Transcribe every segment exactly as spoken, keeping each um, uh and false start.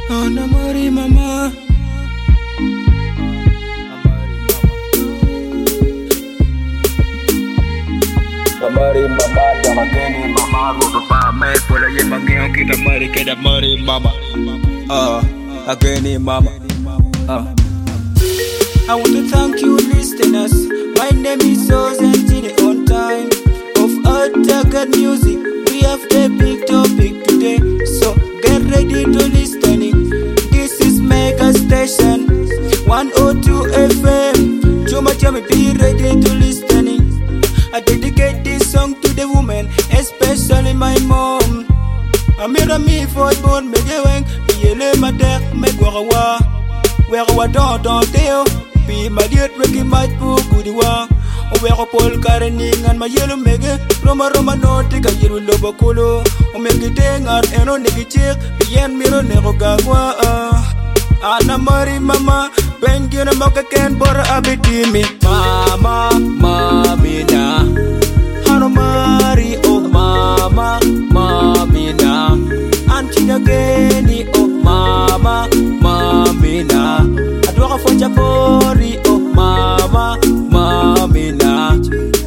Anna Marie Mama. Mari mama, jangan kini mama, gua berpamer pola yang manggil kita mari kita mari mama. Ah, uh, again mama. Ah. Uh. I want to thank you listeners. My name is Ozentine on time of Attack Music. We have the big topic today, so get ready to listening. This is Mega Station one oh two F M. Chuma Chami, be ready to listening. I dedicate this song to the women, especially my mom. Amira mi for born me geweng, yele ma dek me gwawa. Where wa don don teo, be my dear Ricky might po goodwa. Where Paul Karening and my yellow mege, Roma Roma no take a yellow lobocolo. O make deng ar eno negi check, bien miro nego gagwa. Anna Marie Mama, ben gina moka ken bor abiti mi. Mama, mamina. Anna Marie, oh mama, mamina. Antina geni, oh mama, mamina. Adwaka fonja pori, oh mama, mamina.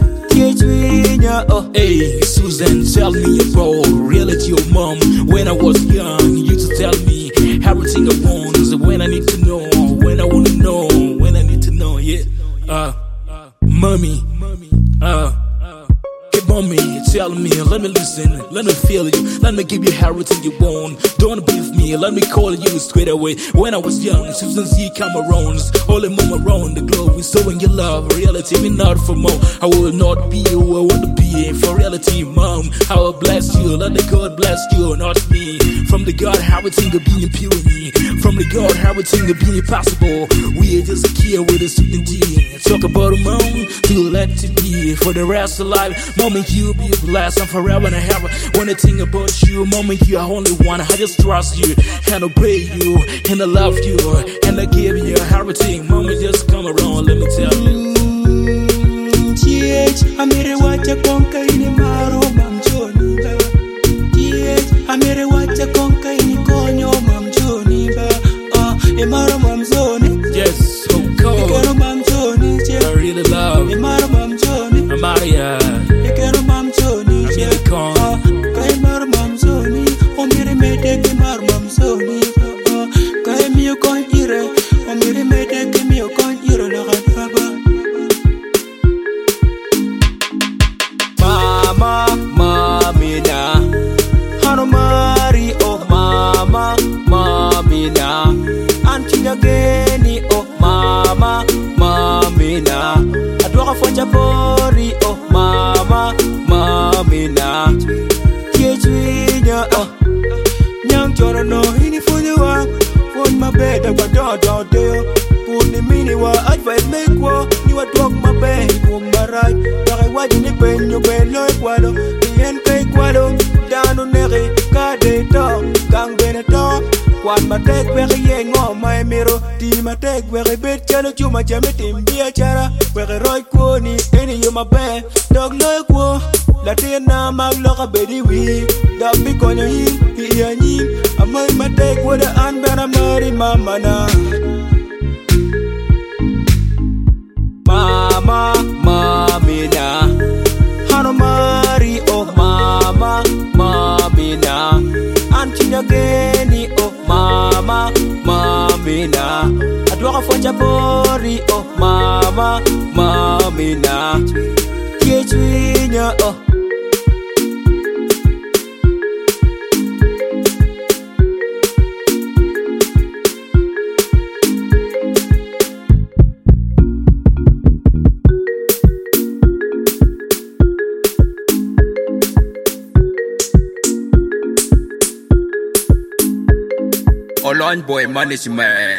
Kichwinya, oh. Hey, Susan, tell me about reality of mom. When I was young, you used to tell me everything I want. When I need to know, when I wanna know, when I need to know, yeah. Uh, mommy, uh, hey mommy, tell me, let me listen, let me feel you, let me give you everything you want. Don't believe me, let me call you straight away. When I was young, Susan Z Camerons, all the mom around the globe, we showing your love, reality, me not for more. I will not be who I want to be for reality, mom. I will bless you, let the God bless you, not me. From the God, everything will be impure in me. From the God, everything will be impossible. We are just a kid with a student D. Talk about a mom, to let it be for the rest of life. Mom, you be blessed and forever and ever. When I think about you, mom, you are only one. I just trust you and obey you and I love you and I give you everything. Mom, just come around, let me tell you. T H, amire wacha konka ini maro mamjoni ba. T H, amire wacha konka ini konyo mamjoni ba. Ah, e maro mamzoni. Yes, so cold. E kero mamjoni che. I really love. E maro mamjoni. Maria. E kero mamjoni che. Ah, kai maro mamzoni. O mire mete ke maro mamzoni. Ah, kai mio kon ire. O mire mete ke mio kon ire la gadfa. Mama, mamina. Anna Marie, oh mama, mamina. Antina geni, oh mama, mamina. Adwaka fonja pori, oh mama, mamina. Kiechwinya, oh. Nyang choro no hini fonja wa. Fon my bed, I got down down there. Put the mini wa, advice make wa. Ni wa talk my bed, kumbarai. Naki wadi ni pen, you pen loy kwalo. Yen kay kwalo, dano nere, kade to, kang bene to. Kwan ma tek weke ye ngo my miro. Ti ma tek weke bet chalo chuma chame timbia chara. Weke roy kwo ni, eni yo ma be. Dog loy kwo, latina mag loka bedi wi. Dog bi konyo yin, pi ya nyin. Amoy ma tek wada an bena mari mama na. Mama, mamina. Anna Marie, oh mama, mamina. Antina geni, oh mama, mamina. Adwaka fonja pori, oh mama, mamina. Kiechwinya, oh. Olon boy management.